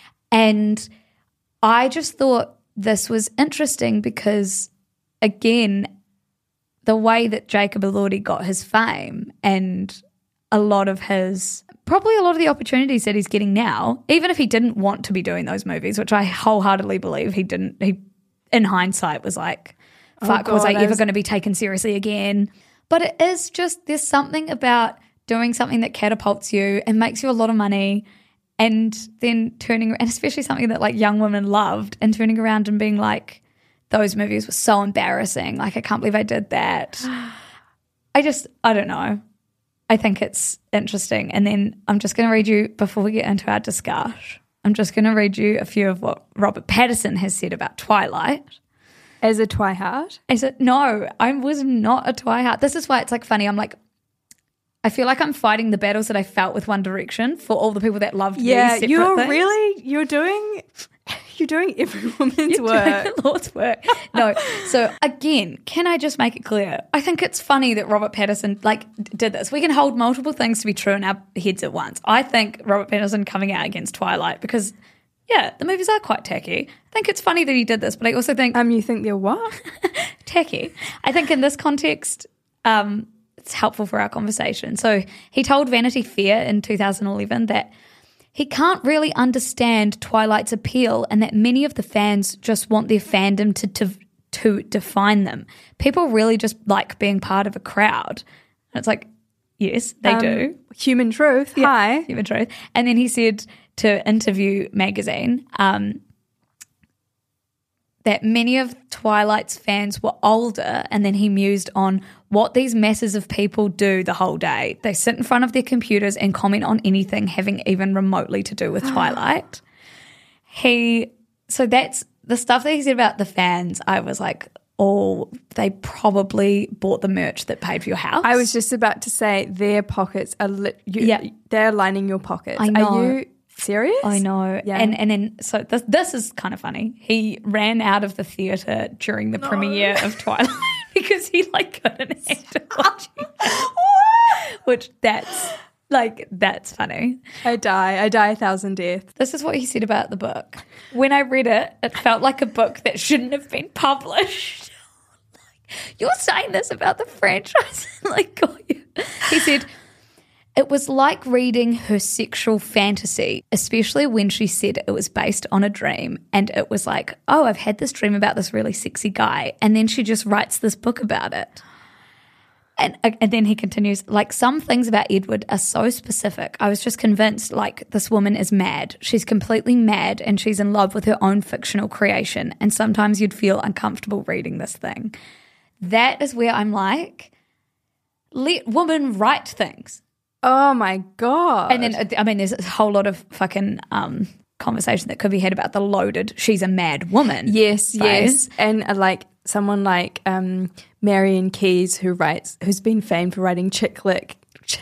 And I just thought this was interesting because, again, the way that Jacob Elordi got his fame and a lot of his, probably a lot of the opportunities that he's getting now, even if he didn't want to be doing those movies, which I wholeheartedly believe he didn't, he, in hindsight, was like, fuck, oh God, was I, I ever was... going to be taken seriously again? But it is just, there's something about doing something that catapults you and makes you a lot of money and then turning, and especially something that like young women loved, and turning around and being like, those movies were so embarrassing. Like, I can't believe I did that. I just, I don't know. I think it's interesting. And then I'm just going to read you, before we get into our discussion, I'm just going to read you a few of what Robert Pattinson has said about Twilight. As a Twihard? Is it? No, I was not a Twihard. This is why it's like funny. I'm like, I feel like I'm fighting the battles that I felt with One Direction for all the people that loved yeah, these separate you're things. really, you're doing... You're doing every woman's You're work. Doing the Lord's work. No. So again, can I just make it clear? I think it's funny that Robert Pattinson like d- did this. We can hold multiple things to be true in our heads at once. I think Robert Pattinson coming out against Twilight because, yeah, the movies are quite tacky. I think it's funny that he did this, but I also think um, you think they're what? tacky. I think in this context, um, it's helpful for our conversation. So he told Vanity Fair in two thousand eleven that he can't really understand Twilight's appeal and that many of the fans just want their fandom to, to to define them. People really just like being part of a crowd. And it's like, yes, they um, do. Human truth. Yeah, Hi. Human truth. And then he said to Interview magazine um, that many of Twilight's fans were older, and then he mused on what these masses of people do the whole day. They sit in front of their computers and comment on anything having even remotely to do with Twilight. He, so that's the stuff that he said about the fans. I was like, oh, they probably bought the merch that paid for your house. I was just about to say their pockets are, li- you, yeah. they're lining your pockets. I know. Are you serious? I know. Yeah. And and then so this this is kind of funny. He ran out of the theatre during the no. premiere of Twilight because he like couldn't handle watching it. Which that's like that's funny. I die. I die a thousand deaths. This is what he said about the book. When I read it, it felt like a book that shouldn't have been published. Like, you're saying this about the franchise? Like, God, you. He said, it was like reading her sexual fantasy, especially when she said it was based on a dream. And it was like, oh, I've had this dream about this really sexy guy. And then she just writes this book about it. And, and then he continues, like, some things about Edward are so specific. I was just convinced, like, this woman is mad. She's completely mad and she's in love with her own fictional creation. And sometimes you'd feel uncomfortable reading this thing. that is where I'm like, let women write things. Oh my God. And then, I mean, there's a whole lot of fucking um, conversation that could be had about the loaded, she's a mad woman. Yes, phase. yes. And uh, like someone like um, Marion Keyes, who writes, who's been famed for writing chick lit,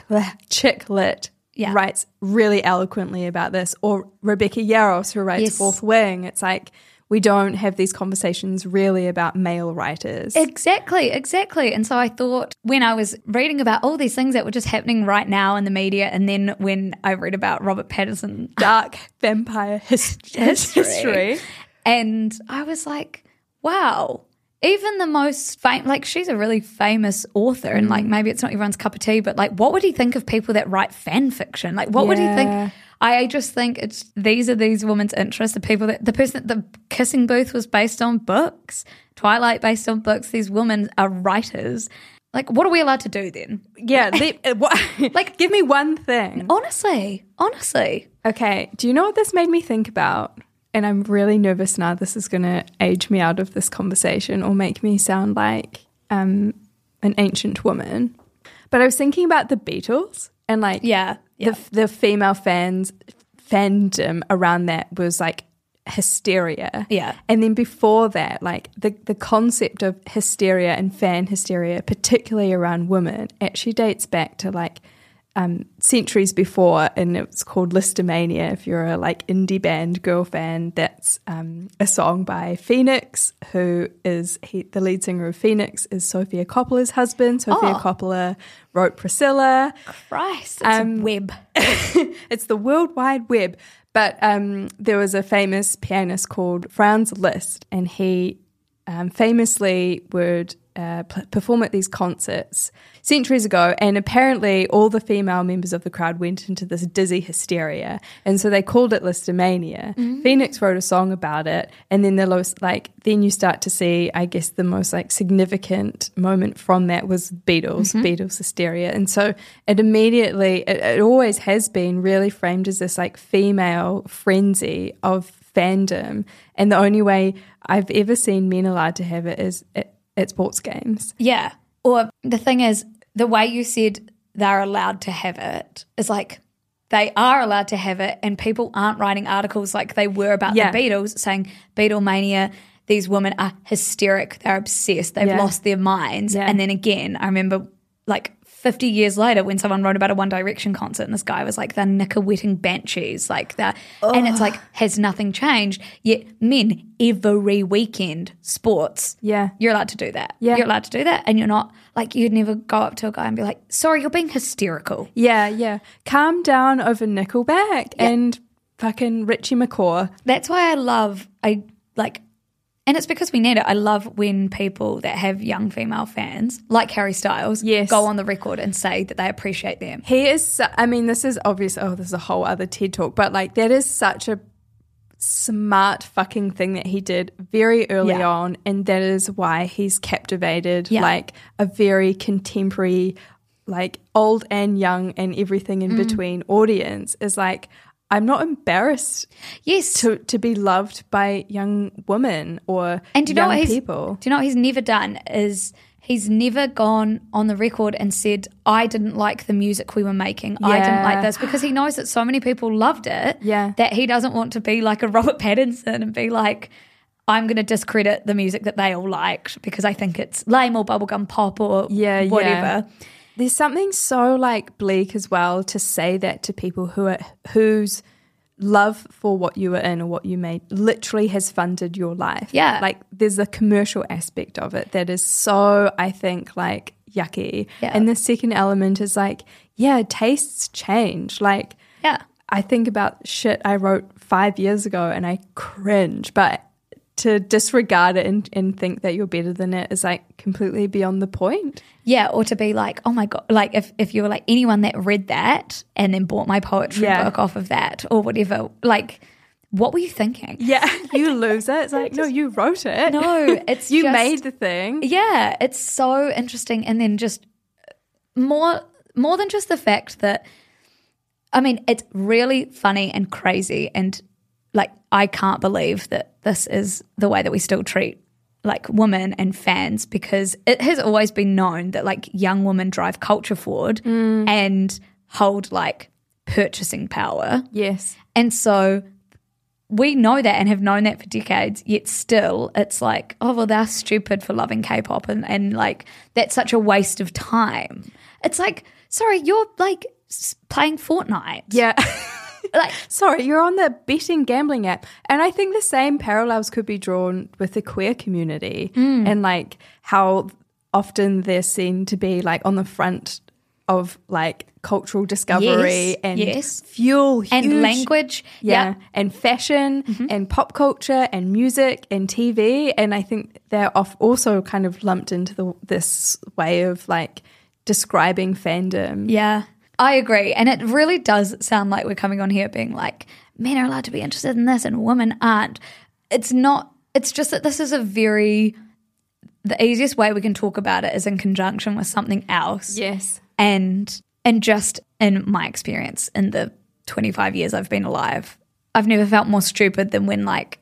chick lit, Yeah. writes really eloquently about this. Or Rebecca Yarros, who writes Yes. Fourth Wing. It's like we don't have these conversations really about male writers. Exactly, exactly. And so I thought when I was reading about all these things that were just happening right now in the media, and then when I read about Robert Pattinson Dark vampire his- history, history. and I was like, wow, even the most famous, like she's a really famous author, and like maybe it's not everyone's cup of tea, but like what would he think of people that write fan fiction? Like what would he Yeah. think? I just think it's these are these women's interests, the people that the person the Kissing Booth was based on books, Twilight based on books. These women are writers. Like, what are we allowed to do then? Yeah, let, uh, what, like give me one thing. Honestly, honestly. Okay, do you know what this made me think about? And I'm really nervous now this is going to age me out of this conversation or make me sound like um, an ancient woman. But I was thinking about the Beatles and like Yeah, yeah. the the female fans fandom around that was like hysteria. Yeah. And then before that, like the, the concept of hysteria and fan hysteria, particularly around women, actually dates back to like um, centuries before, and it's called Listomania. If you're a like indie band girl fan, that's um, a song by Phoenix, who is he, the lead singer of Phoenix is Sofia Coppola's husband. Sofia Oh. Coppola wrote Priscilla. Christ, it's Um, a web. It's the World Wide Web. But um, there was a famous pianist called Franz Liszt, and he um, famously would uh, p- perform at these concerts centuries ago, and apparently all the female members of the crowd went into this dizzy hysteria, and so they called it Listomania. Phoenix wrote a song about it, and then the most, like then you start to see, I guess, the most like significant moment from that was Beatles, Beatles hysteria, and so it immediately, it, it always has been really framed as this like female frenzy of fandom, and the only way I've ever seen men allowed to have it is at, at sports games. Yeah. Or the thing is, the way you said they're allowed to have it is like they are allowed to have it, and people aren't writing articles like they were about Yeah. the Beatles saying Beatlemania, these women are hysteric, they're obsessed, they've Yeah. lost their minds. Yeah. And then again, I remember like fifty years later when someone wrote about a One Direction concert and this guy was like, they're knicker-wetting banshees, like that. And it's like, has nothing changed? Yet men, every weekend, sports, Yeah. you're allowed to do that. Yeah. You're allowed to do that. And you're not, like, you'd never go up to a guy and be like, sorry, you're being hysterical. Yeah, yeah. Calm down over Nickelback and fucking Richie McCaw. That's why I love, I like, and it's because we need it. I love when people that have young female fans, like Harry Styles, Yes. go on the record and say that they appreciate them. He is, su- I mean, this is obvious. Oh, this is a whole other TED talk, but like that is such a smart fucking thing that he did very early Yeah. on. And that is why he's captivated Yeah. like a very contemporary, like old and young and everything Mm. in between audience is like, I'm not embarrassed Yes. to, to be loved by young women or And do you know young what he's, people. Do you know what he's never done is he's never gone on the record and said, I didn't like the music we were making. I didn't like Yeah. this, because he knows that so many people loved it Yeah. that he doesn't want to be like a Robert Pattinson and be like, I'm going to discredit the music that they all liked because I think it's lame or bubblegum pop or Yeah, whatever. yeah. There's something so like bleak as well to say that to people who are whose love for what you were in or what you made literally has funded your life. Yeah. Like there's a commercial aspect of it that is so, I think, like yucky. Yeah. And the second element is like, yeah, tastes change. Like Yeah. I think about shit I wrote five years ago and I cringe, but to disregard it and, and think that you're better than it is like completely beyond the point. Yeah, or to be like, oh my God, like if, if you were like anyone that read that and then bought my poetry Yeah. book off of that or whatever, like what were you thinking? Yeah, you lose it. It's like, no, you wrote it. No, it's you just- made the thing. Yeah, it's so interesting. And then just more more than just the fact that, I mean, it's really funny and crazy, and like I can't believe that this is the way that we still treat like women and fans, because it has always been known that like young women drive culture forward Mm. and hold like purchasing power. Yes. And so we know that and have known that for decades, yet still it's like, oh, well, they're stupid for loving K-pop and, and like that's such a waste of time. It's like, sorry, you're like s- playing Fortnite. Yeah. Like, Sorry, you're on the betting gambling app. And I think the same parallels could be drawn with the queer community Mm. and like how often they're seen to be like on the front of like cultural discovery Yes, and yes. fuel and huge- language. Yeah, Yeah. and fashion Mm-hmm. and pop culture and music and T V. And I think they're off also kind of lumped into the, this way of like describing fandom. Yeah, I agree. And it really does sound like we're coming on here being like, men are allowed to be interested in this and women aren't. It's not, it's just that this is a very, the easiest way we can talk about it is in conjunction with something else. Yes. And and just in my experience in the twenty-five years I've been alive, I've never felt more stupid than when like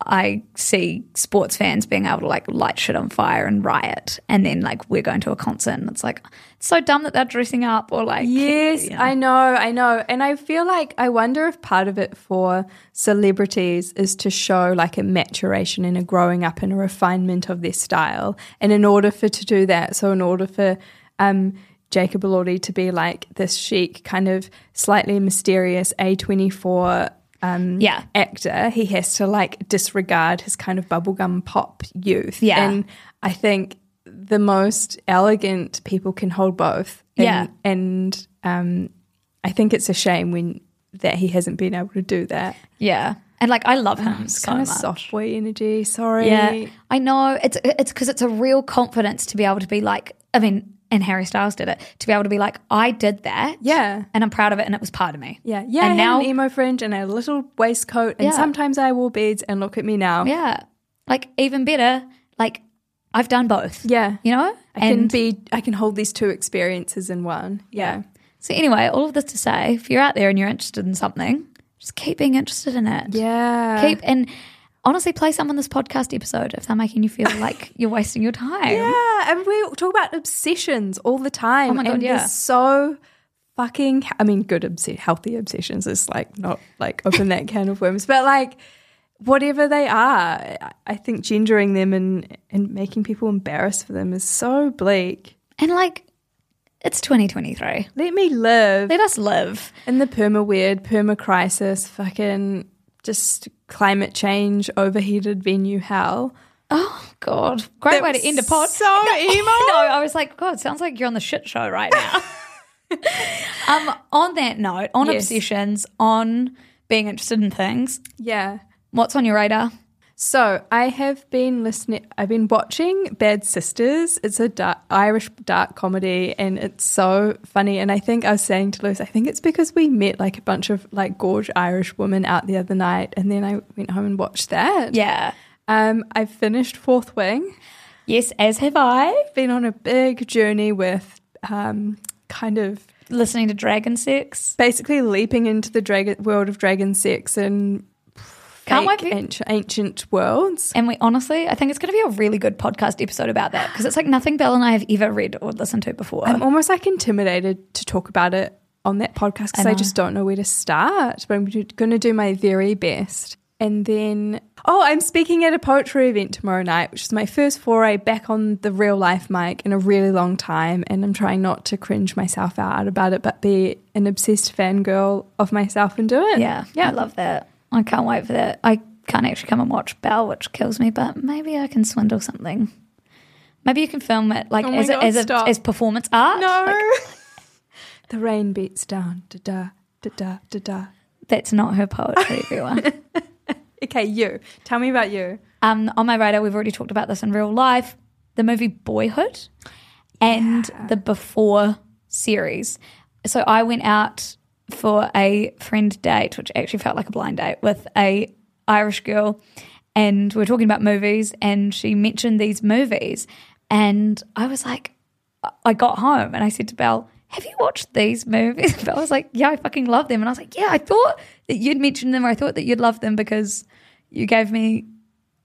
I see sports fans being able to like light shit on fire and riot, and then like we're going to a concert and it's like it's so dumb that they're dressing up, or like Yes, you know. I know, I know. And I feel like I wonder if part of it for celebrities is to show like a maturation and a growing up and a refinement of their style. And in order for to do that, so in order for um, Jacob Elordi to be like this chic, kind of slightly mysterious A twenty-four um, Yeah. actor, he has to like disregard his kind of bubblegum pop youth. Yeah. And I think the most elegant people can hold both. And, Yeah. And um, I think it's a shame when that he hasn't been able to do that. Yeah. And like I love him It's so kind of much. soft boy energy. Sorry. Yeah, I know. It's it's because it's a real confidence to be able to be like, I mean, and Harry Styles did it, to be able to be like, I did that. Yeah. And I'm proud of it and it was part of me. Yeah. Yeah. And I now, had an emo fringe and a little waistcoat, and Yeah. sometimes I wore beads, and look at me now. yeah, like even better, like I've done both. Yeah. You know? I can And be. I can hold these two experiences in one. Yeah. so anyway, all of this to say, if you're out there and you're interested in something, just keep being interested in it. Yeah. Keep, and honestly, play some on this podcast episode if they're making you feel like you're wasting your time. Yeah, and we talk about obsessions all the time. Oh my God, and yeah. they're so fucking. I mean, good, obs- healthy obsessions is like not like open that can of worms, but like whatever they are, I- I think gendering them and and making people embarrassed for them is so bleak. And like, it's twenty twenty-three. Let me live Let us live. in the perma weird, perma crisis, fucking just climate change, overheated venue hell. Oh, God. Great That way to was end a pod. so no, emo. No, I was like, God, sounds like you're on the shit show right now. um, on that note, on Yes. obsessions, on being interested in things, Yeah. what's on your radar? So I have been listening. I've been watching Bad Sisters. It's a dark, Irish dark comedy, and it's so funny. And I think I was saying to Luce, I think it's because we met like a bunch of like gorge Irish women out the other night, and then I went home and watched that. Yeah. Um, I finished Fourth Wing. Yes, as have I. Been on a big journey with um, kind of Listening to Dragon Sex. basically leaping into the dragon world of dragon sex and Can't fake wait for- ancient, ancient worlds. And we honestly, I think it's going to be a really good podcast episode about that because it's like nothing Belle and I have ever read or listened to before. I'm almost like intimidated to talk about it on that podcast because I I, know. just don't know where to start. But I'm going to do my very best. And then, oh, I'm speaking at a poetry event tomorrow night, which is my first foray back on the real life mic in a really long time. And I'm trying not to cringe myself out about it, but be an obsessed fangirl of myself and do it. yeah, yeah, I love that. I can't wait for that. I can't actually come and watch Belle, which kills me, but maybe I can swindle something. Maybe you can film it like Oh my as a, God, as, a, stop. as performance art. No. Like, The rain beats down. Da da da da da da. that's not her poetry, everyone. Okay, you. Tell me about you. Um, on my radar, we've already talked about this in real life, the movie Boyhood and the Before series. So I went out for a friend date, which actually felt like a blind date, with a Irish girl, and we were talking about movies, and she mentioned these movies, and I was like, I got home and I said to Belle, have you watched these movies? Belle was like, yeah, I fucking love them. And I was like, yeah, I thought that you'd mentioned them, or I thought that you'd love them because you gave me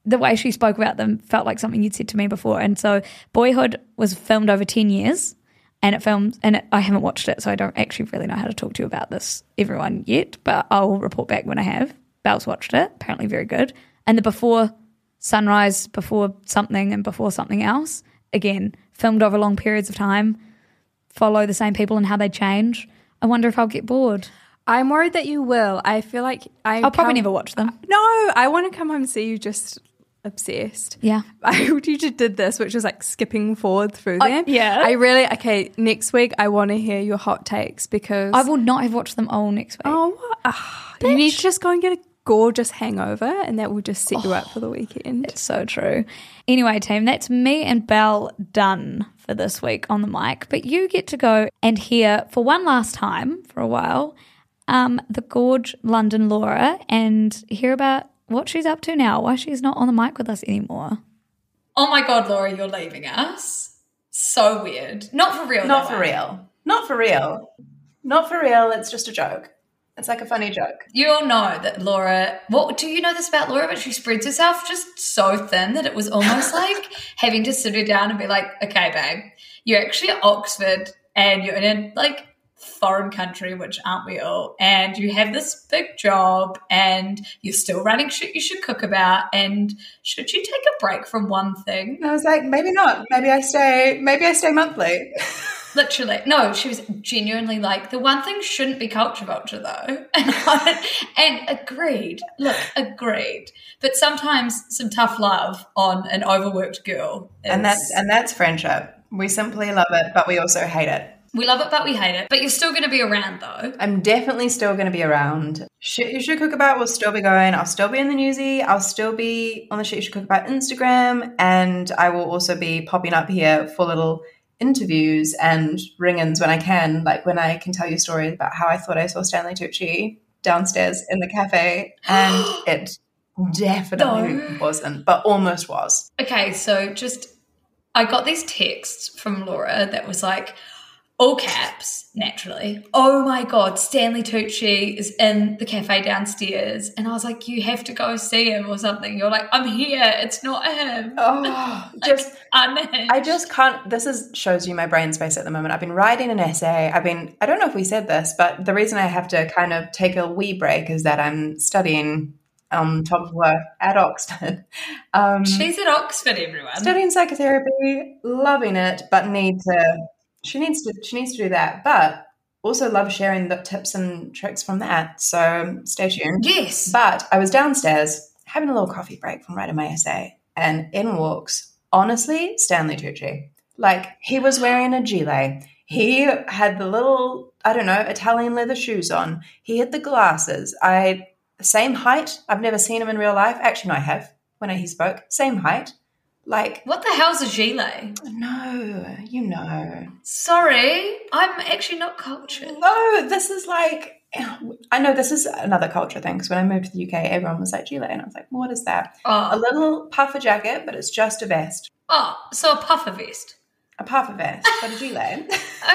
the way she spoke about them felt like something you'd said to me before. And so Boyhood was filmed over ten years and it filmed, and it, I haven't watched it, so I don't actually really know how to talk to you about this, everyone, yet, but I'll report back when I have. Belle's watched it, apparently very good. And the Before Sunrise, Before Something, and Before Something Else, again, filmed over long periods of time, follow the same people and how they change. I wonder if I'll get bored. I'm worried that you will. I feel like I I'll probably come- never watch them. No, I want to come home and see you just obsessed. Yeah. I you just did this, which was like skipping forward through Oh, them. yeah. I really, okay, next week I want to hear your hot takes because. I will not have watched them all next week. Oh, what? Ah, you need to just go and get a gorgeous hangover and that will just set you up for the weekend. It's so true. Anyway, team, that's me and Belle done for this week on the mic, but you get to go and hear for one last time for a while um, the gorge London Laura and hear about what she's up to now, why she's not on the mic with us anymore. Oh my God, Laura, you're leaving us. So weird. Not for real. Not though, for eh? real. Not for real. Not for real. It's just a joke. It's like a funny joke. You all know that Laura, what do you know this about Laura? But she spreads herself just so thin that it was almost like having to sit her down and be like, okay, babe, you're actually at Oxford and you're in a like foreign country, which aren't we all? And you have this big job and you're still running shit you should cook about. And should you take a break from one thing? And I was like, maybe not. Maybe I stay, maybe I stay monthly. Literally. No, she was genuinely like, the one thing shouldn't be culture vulture though. And, I, and agreed. Look, agreed. But sometimes some tough love on an overworked girl. Is, And that's and that's friendship. We simply love it, but we also hate it. we love it, but we hate it. But you're still going to be around though. I'm definitely still going to be around. Shit You Should Cook About will still be going. I'll still be in the newsy. I'll still be on the Shit You Should Cook About Instagram. And I will also be popping up here for little interviews and ring-ins when I can, like when I can tell you stories about how I thought I saw Stanley Tucci downstairs in the cafe. And it definitely No. wasn't, but almost was. Okay, so just, I got these texts from Laura that was like, all caps, naturally. Oh my God, Stanley Tucci is in the cafe downstairs. And I was like, you have to go see him or something. You're like, I'm here. It's not him. Oh, just Unhinged. I just can't. This is shows you my brain space at the moment. I've been writing an essay. I've been. I don't know if we said this, but the reason I have to kind of take a wee break is that I'm studying on top of work at Oxford. Um, She's at Oxford, everyone. studying psychotherapy, loving it, but need to. She needs to. She needs to do that, but also love sharing the tips and tricks from that. So stay tuned. Yes. But I was downstairs having a little coffee break from writing my essay, and in walks, honestly, Stanley Tucci. Like, he was wearing a gilet. He had the little, I don't know, Italian leather shoes on. He had the glasses. I, same height. I've never seen him in real life. Actually, no, I have, when he spoke. Same height. Like, What the hell's a gilet? no, you know. Sorry, I'm actually not cultured. No, this is like, I know this is another culture thing, because when I moved to the U K, everyone was like gilet, and I was like, what is that? A Oh, little puffer jacket, but it's just a vest. oh so a puffer vest. A puffer vest, but a gilet.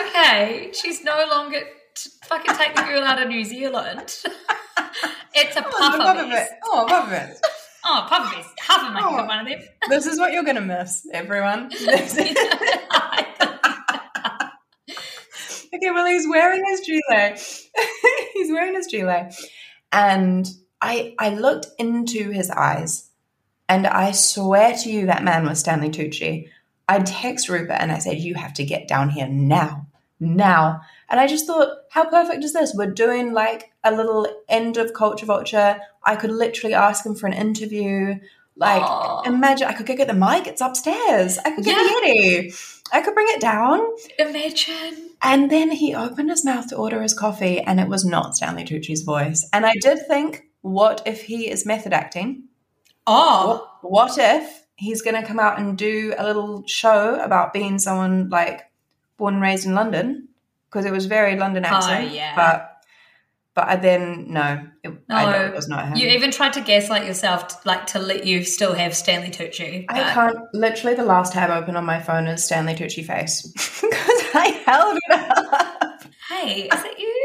Okay, she's no longer t- fucking take the girl out of New Zealand. It's a Oh, puffer puffer vest. vest. Oh, puffer vest. Oh, puffer vest. Huffman might Oh. got one of them. This is what you're going to miss, everyone. This is- Okay, well, he's wearing his gilet. He's wearing his gilet. And I I looked into his eyes, and I swear to you that man was Stanley Tucci. I text Rupert and I said, you have to get down here now, now. And I just thought, how perfect is this? We're doing like a little end of Culture Vulture. I could literally ask him for an interview. Like, Aw. imagine, I could go get the mic. It's upstairs. I could get Yeah. the Yeti. I could bring it down. Imagine. And then he opened his mouth to order his coffee, and it was not Stanley Tucci's voice. And I did think, what if he is method acting? Oh, What if he's going to come out and do a little show about being someone like born and raised in London? Because it was very London accent. yeah. But but I then, no, it, I know no. it was not him. You even tried to gaslight yourself, to, like to let you still have Stanley Tucci. I but- can't, literally the last tab open on my phone is Stanley Tucci face. Because I held it up. Hey, is it you?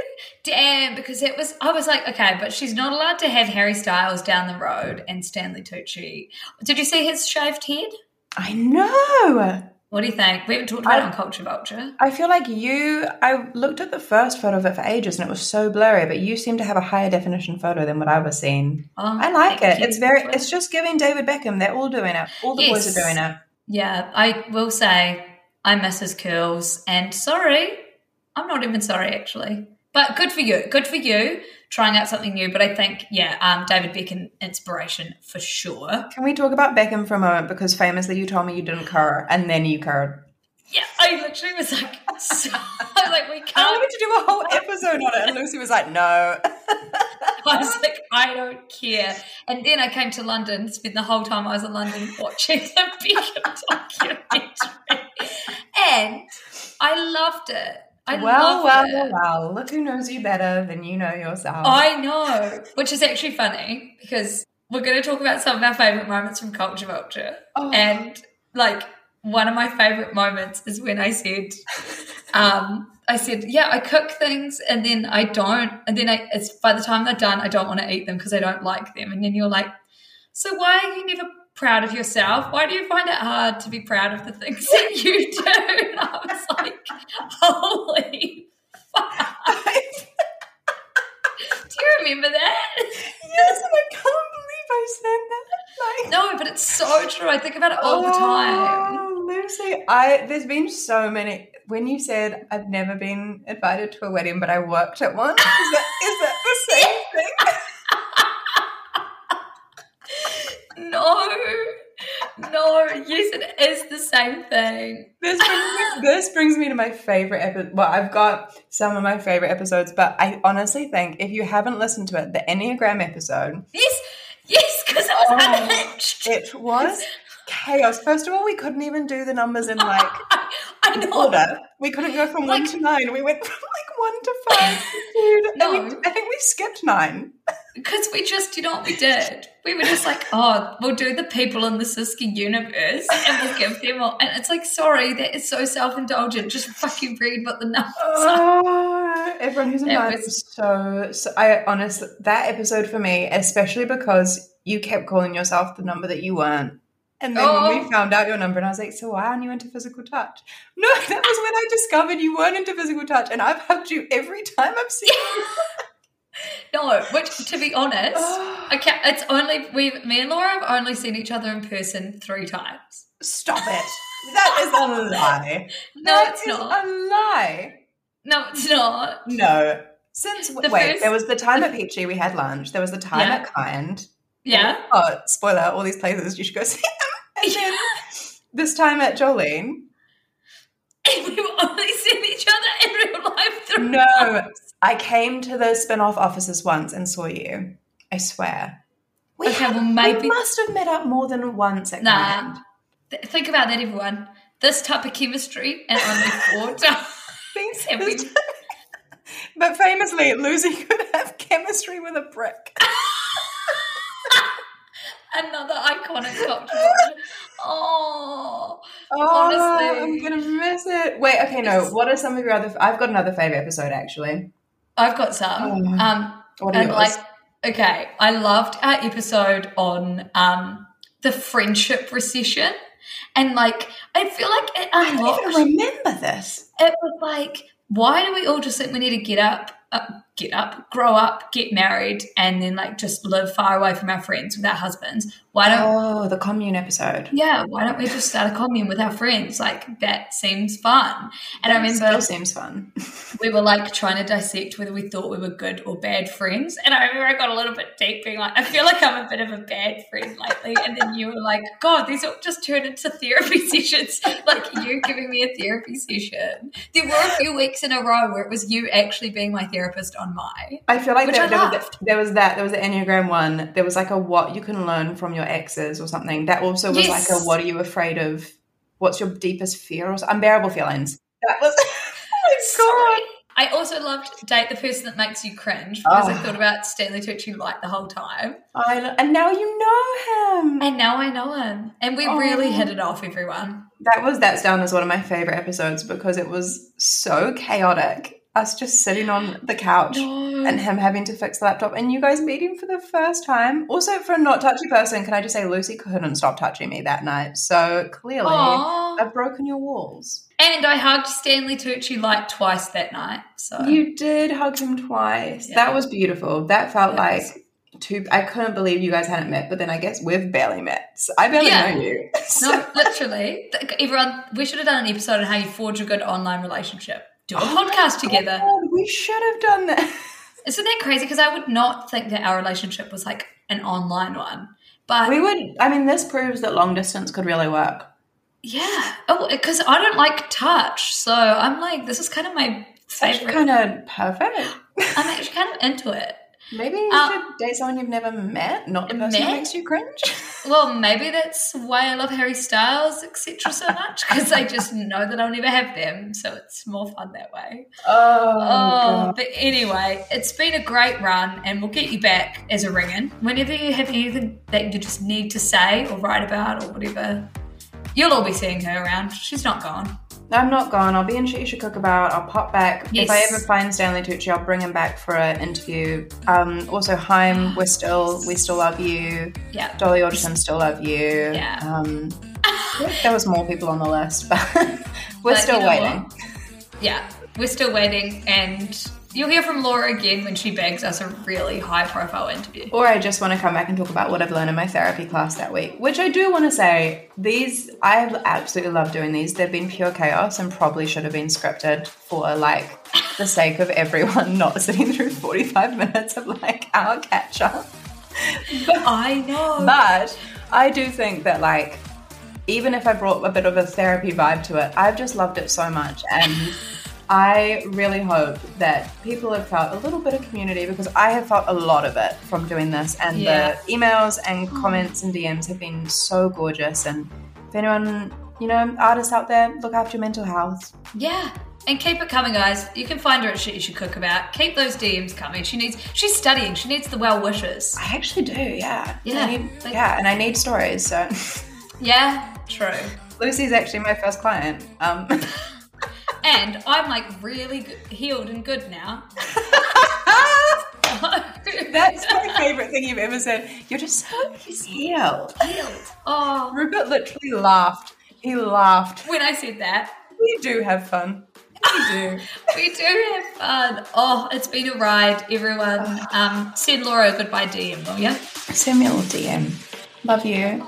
Damn, because it was, I was like, okay, but she's not allowed to have Harry Styles down the road and Stanley Tucci. Did you see his shaved head? I know. What do you think? We haven't talked about I, it on Culture Vulture. I feel like you, I looked at the first photo of it for ages and it was so blurry, but you seem to have a higher definition photo than what I was seeing. Oh, I like it. you. It's very, it's just giving David Beckham. They're all doing it. All the Yes. boys are doing it. Yeah, I will say I miss his curls, and sorry, I'm not even sorry actually. But good for you. Good for you trying out something new. But I think, yeah, um, David Beckham inspiration for sure. Can we talk about Beckham for a moment? Because famously you told me you didn't curl and then you curled. Yeah, I literally was like, so, I was like, we I can't. wanted to do a whole episode on it and Lucy was like, no. I was like, I don't care. And then I came to London, spent the whole time I was in London watching the Beckham documentary. And I loved it. I well, loved well, it. well, well. Look who knows you better than you know yourself. I know, which is actually funny because we're going to talk about some of our favourite moments from Culture Vulture. Oh. And, like, one of my favourite moments is when I said, um, I said, yeah, I cook things and then I don't, and then I, it's by the time they're done, I don't want to eat them because I don't like them. And then you're like, so why are you never proud of yourself? Why do you find it hard to be proud of the things that you do? And I was like, holy fuck. Do you remember that? Yes, and I can't believe I said that. Like, No, but it's so true. I think about it all the time. Oh, Lucy, I there's been so many. When you said I've never been invited to a wedding, but I worked at one, is that is that the same thing? No, no, yes, it is the same thing. This brings me, this brings me to my favorite episode. Well, I've got some of my favorite episodes, but I honestly think if you haven't listened to it, the Enneagram episode. Yes, yes, because it was Oh, unhinged. It was chaos. First of all, we couldn't even do the numbers in like I know. order. We couldn't go from one Like- to nine. We went from like one to five to two. No. And we, I think we skipped nine. Because we just, you know what we did? We were just like, oh, we'll do the people in the Siska universe and we'll give them all. And it's like, sorry, that is so self-indulgent. Just fucking read what the numbers are. Oh, everyone who's It invited was- was so, so. I honestly, that episode for me, especially because you kept calling yourself the number that you weren't. And then when Oh. we found out your number, and I was like, so why aren't you into physical touch? No, that was when I discovered you weren't into physical touch, and I've hugged you every time I've seen you. No, which, to be honest, I can't, it's only, we, me and Laura have only seen each other in person three times. Stop it. That is a lie. No, That it's is not. a lie. No, it's not. No. Since, The wait, first- there was the time at Peachy, we had lunch. There was the time Yeah. at Kind. Yeah. Oh, spoiler, all these places, you should go see them. And then this time at Jolene. And we've only seen each other in real life through No, I came to the spin-off offices once and saw you. I swear. We, Okay, have- well, maybe- we must have met up more than once at Nah. Kind. Th- Think about that, everyone. This type of chemistry and only four times. have we- This- But famously, Lucy could have chemistry with a brick. Another iconic culture. Oh, Oh, Honestly. I'm gonna miss it. Wait, okay, no. It's- What are some of your other? I've got another favorite episode actually. I've got some. Oh. Um, What are and yours? like, okay, I loved our episode on um the friendship recession, and like, I feel like it I don't unlocked. even remember this. It was like, why do we all just think we need to get up, uh, get up, grow up, get married, and then like just live far away from our friends with our husbands? Why don't Oh, the commune episode. yeah, why don't we just start a commune with our friends? Like, that seems fun. And I remember Still seems fun. we were like trying to dissect whether we thought we were good or bad friends. And I remember I got a little bit deep being like, I feel like I'm a bit of a bad friend lately. And then you were like, God, these all just turned into therapy sessions. Like, you giving me a therapy session. There were a few weeks in a row where it was you actually being my therapist on my. I feel like Which there, I there, was, loved. there was that. There was the Enneagram one. There was like a what you can learn from your exes or something. That also was Yes. like a what are you afraid of? What's your deepest fear or unbearable feelings? That was. Oh my god. I also loved Date the Person That Makes You Cringe because I Oh. thought about Stanley Tucci like the whole time. I know, and now you know him. And now I know him. And we Oh. really hit it off, everyone. That was that's down as one of my favorite episodes because it was so chaotic. us just sitting on the couch No. and him having to fix the laptop and you guys meeting for the first time. Also, for a not touchy person, can I just say Lucy couldn't stop touching me that night. So clearly Aw. I've broken your walls. And I hugged Stanley Tucci like twice that night. So You did hug him twice. Yeah. That was beautiful. That felt That like was- two. I couldn't believe you guys hadn't met, but then I guess we've barely met. So I barely Yeah. know you. No, literally. Th- Everyone, we should have done an episode on how you forge a good online relationship. Do a Oh podcast my together. God, we should have done that. Isn't that crazy? Because I would not think that our relationship was like an online one. But We would. I mean, this proves that long distance could really work. yeah. Oh, because I don't like touch. So I'm like, this is kind of my It's actually favorite. kind of perfect. I'm actually kind of into it. Maybe you Um, should date someone you've never met, not the person who met? makes you cringe. Well, maybe that's why I love Harry Styles, et cetera, so much, because I just know that I'll never have them, so it's more fun that way. Oh, Oh, God. but anyway, it's been a great run, and we'll get you back as a ring-in. Whenever you have anything that you just need to say or write about or whatever, you'll all be seeing her around. She's not gone. I'm not gone. I'll be in Shit You Should Cook About. I'll pop back. Yes. If I ever find Stanley Tucci, I'll bring him back for an interview. Um, also, Haim, we're still, we still love you. Yeah. Dolly Alderson, still love you. Yeah. Um, I think there was more people on the list, but we're But still you know waiting. what? Yeah, we're still waiting, and you'll hear from Laura again when she begs us a really high-profile interview. Or I just want to come back and talk about what I've learned in my therapy class that week, which I do want to say, these, I absolutely love doing these. They've been pure chaos and probably should have been scripted for like the sake of everyone not sitting through forty-five minutes of like our catch up. I know. But I do think that like, even if I brought a bit of a therapy vibe to it, I've just loved it so much. And I really hope that people have felt a little bit of community, because I have felt a lot of it from doing this. And Yeah. the emails and comments and D Ms have been so gorgeous. And if anyone, you know, artists out there, look after your mental health. Yeah. And keep it coming, guys. You can find her at Shit You Should Cook About. Keep those D Ms coming. She needs. She's studying. She needs the well wishes. I actually do, yeah. Yeah. I need, Like- yeah, and I need stories. So Yeah, true. Lucy's actually my first client. Um, And I'm like really good, healed and good now. That's my favourite thing you've ever said. You're just so healed. healed. Oh, Rupert literally laughed. He laughed. when I said that. We do have fun. We do. We do have fun. Oh, it's been a ride, everyone. Um, send Laura a goodbye D M, will ya? Send me a little D M. Love you.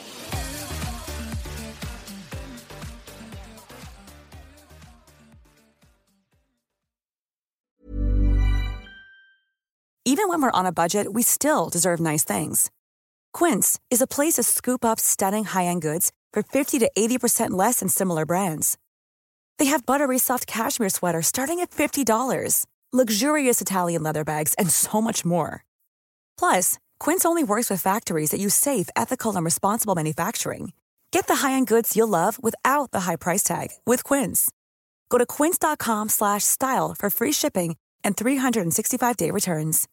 Even when we're on a budget, we still deserve nice things. Quince is a place to scoop up stunning high-end goods for fifty to eighty percent less than similar brands. They have buttery soft cashmere sweaters starting at fifty dollars, luxurious Italian leather bags, and so much more. Plus, Quince only works with factories that use safe, ethical, and responsible manufacturing. Get the high-end goods you'll love without the high price tag with Quince. Go to quince.com slash style for free shipping and three sixty-five day returns.